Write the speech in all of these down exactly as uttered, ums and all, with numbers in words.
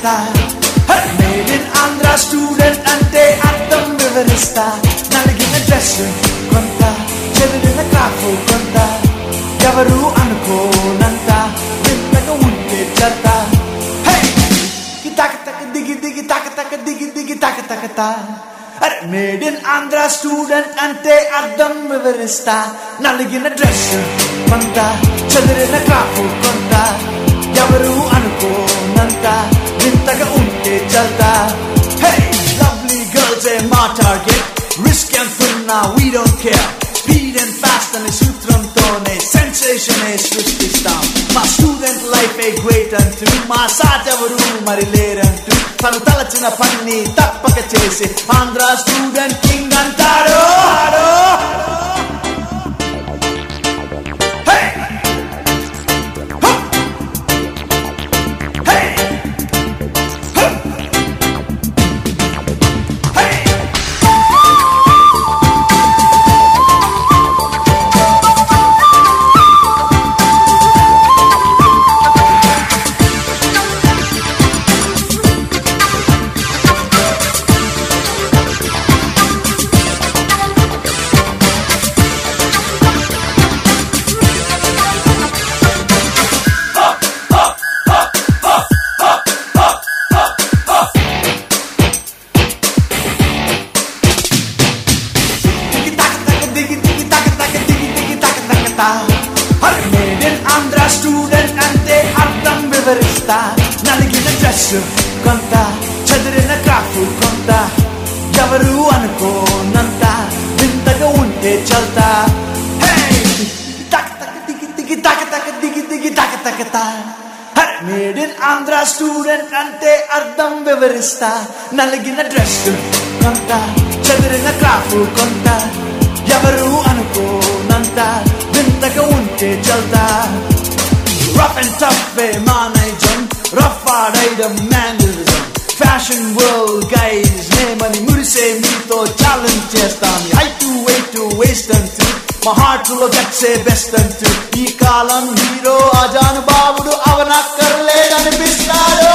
తాకతా made in Andhra student అంటే అర్థం వివరిస్తా నలిగిన డ్రెస్ కొంత చెదిరిన క్రాఫ్ కొంత ఎవరు అనుకోనంత వింతగా ఉంటే చెత్త తాక తక దిగి దిగి తాక తక దిగి దిగి తాక తకతా అరే మేడ్ ఇన్ ఆంధ్ర స్టూడెంట్ అంటే అర్థం వివరిస్తా నలిగిన డ్రెస్ కొంత చెదిరిన క్రాఫ్ కొంత ఎవరు అనుకోనంత వింతగా ఉంటే చల్తా హే లవ్లీ గర్ల్స్ ఏ మా టార్గెట్ రిస్క్ ఎంతున్నా we don't care speed and fast అనే సూత్రంతోనే సెన్సేషన్ ఏ సృష్టిస్తాం మా స్టూడెంట్ లైఫ్ ఏ గ్రేట్ అంటూ మా సాటెవరు మరి లేరంటూ తను తలచిన పని తప్పక చేసి ఆంధ్ర స్టూడెంట్ కింగ్ అంటారు మేడ్ ఇన్ ఆంధ్ర స్టూడెంట్ అంటే అర్థం వివరిస్తా నలిగిన డ్రెస్ కొంత చెదిరిన క్రాఫ్ కొంత ఎవరు అనుకోనంత వింతగా ఉంటే చల్తా తక తక దిగి దిగి తక తక దిగి దిగి తక తకతా మేడ్ ఇన్ ఆంధ్ర స్టూడెంట్ అంటే అర్థం వివరిస్తా నలిగిన డ్రెస్ కొంత చెదిరిన క్రాఫ్ కొంత ఎవరు అనుకోనంత వింతగా ఉంటే చల్తా రఫ్ అండ్ టఫ్ ఏ మా నైజం రఫ్ ఆడైడం మ్యానరిజం ఫ్యాషన్ వరల్డ్ గైజ్ నేమని మురిసే మీతో ఛాలెంజ్ చేస్తాం హైట్ వెయిట్ వేస్ట్ అంటూ మా హార్ట్ లో గట్సే బెస్ట్ అంటూ ఈ కాలం హీరో అజానుబాబుడు అవనక్కర్లేదనిపిస్తాడు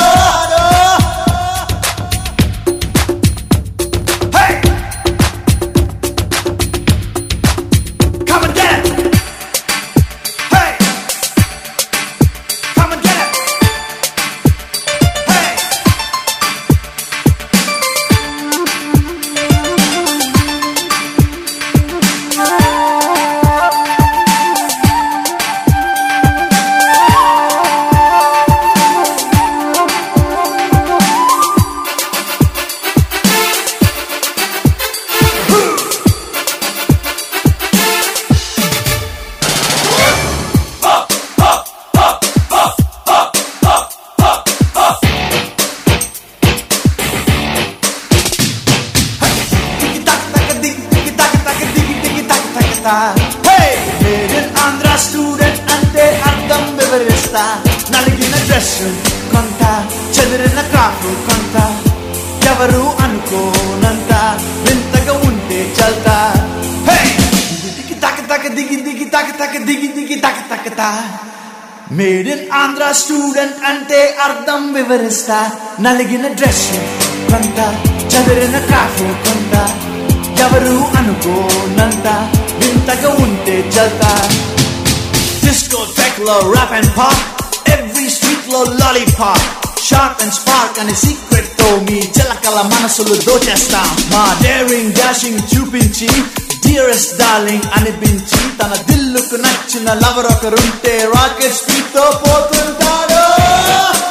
మేడ్ ఇన్ ఆంధ్ర స్టూడెంట్ అంటే అర్థం వివరిస్తా నలిగిన డ్రెస్ కొంత చెదిరిన క్రాఫ్ కొంత ఎవరు అనుకోనంత వింతగా ఉంటే చల్తా దిగి తక తక దిగి దిగి తక తక దిగి దిగి తక తకతా మేడ్ ఇన్ ఆంధ్ర స్టూడెంట్ అంటే అర్థం వివరిస్తా నలిగిన డ్రెస్ కొంత చెదిరిన క్రాఫ్ కొంత ఎవరు అనుకోనంత వింతగా ఉంటే చల్తా డిస్కోటెక్ లో rap and pop every street లో లాలీపాప్ షార్ప్ అండ్ స్పార్క్ అనే సీక్రెట్ తో మీ చిలకల మనసులు దోచేస్తాం మా డేరింగ్ డాషింగ్ చూపించి డియరెస్ట్ డార్లింగ్ అనిపించి తన దిల్లుకు నచ్చిన లవర్ ఒకరుంటే రాకెట్ స్పీడ్ తో పోతుంటాడు